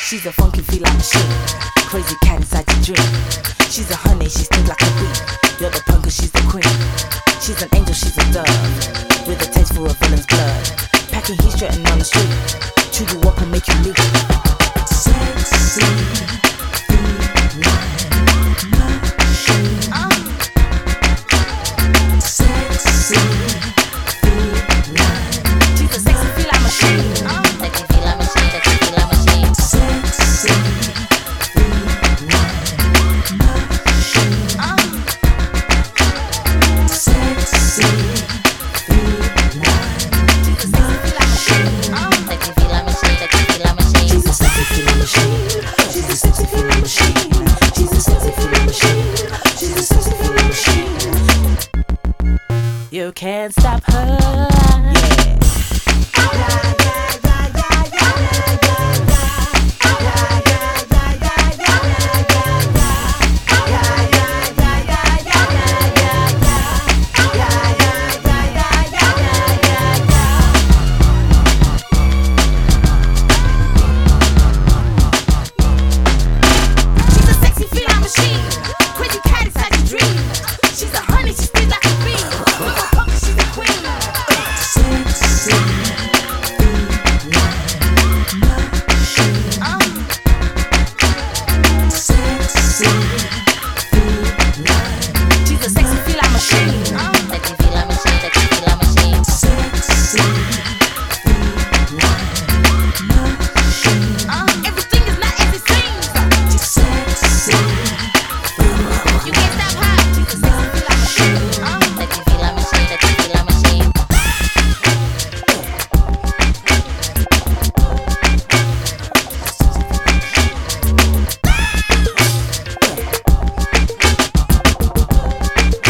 She's a funky feline machine, crazy cat inside your dream. She's a honey, she stings like a bee. You're the punk, she's the queen. She's an angel, she's a dove, with a taste for a villain's blood. Packing heat, strutting on the street. Chew you up and make you leak. Sexy feline machine. Sexy feline. She's a sexy feline machine. Sexy feline machine, sexy feline machine. Sexy feline machine. Sexy feline machine. Sexy feline machine, sexy feline machine. She's a sexy feline machine. She's a sexy feline machine. She's a sexy feline machine. She's a sexy feline machine. You can't stop her. Yeah.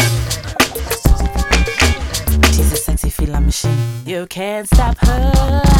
You can't stop her.